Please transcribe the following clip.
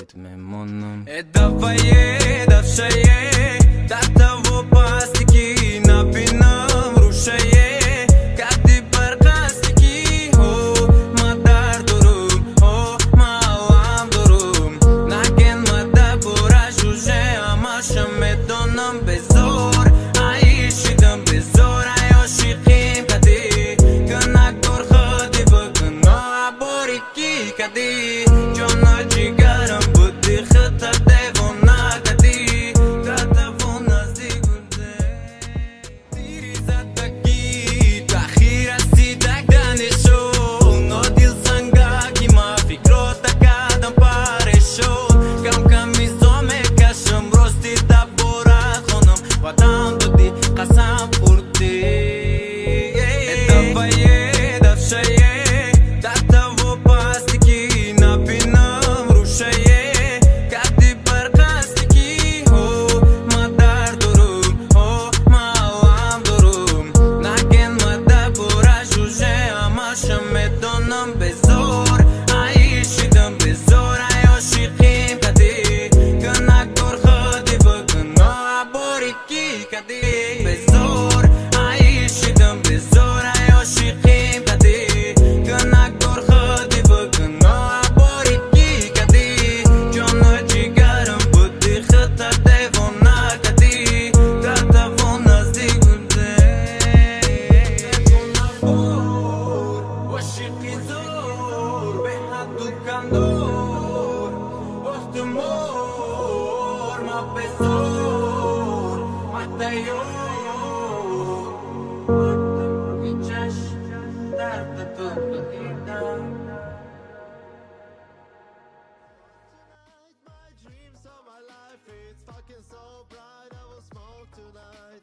برات میمونم. دفعه در تو پاستکی نبینم روشیه کدی برقصدکی هو ما در دروم هو ما هم دروم نگن ما در برا جوجه همشم میدونم بزور عیشیدم بزور عیاشیقیم کدی کنک بر خودی بگنا باری کی کدی جانا جیگرم بودی خطر دیونا کدی کتفون نزدیک بوده دیری زدگی تاخیر رسیدک دانشون نادیل سنگاکی ما فکرو تکادم پارشون کم کم میزو میکشم راستی دبورت خونم وطن دادی قسم خوردی دفعه در تو پاستکی نبینم روشیه کدی برقصدکی هو ما در دروم هو ما هم دروم نگن ما در برا جوجه همشم میدونم بزور عیشیدم بزور عیاشیقیم کدی کنک بر خودی بگنا باری کی کدی بزور عیشیدم بزور عیاشیقیم کدی کنک بر خودی بگنا باری کی کدی جانا جیگرم بودی خطر دیونا کدی کتفون نزدیک بوده عاشقی زور به حد و کندور وقت مور ما بزور مهدیور وقت بی چشم درد تو بدیدم My dreams of my life, it's fucking so bright. I will smoke tonight.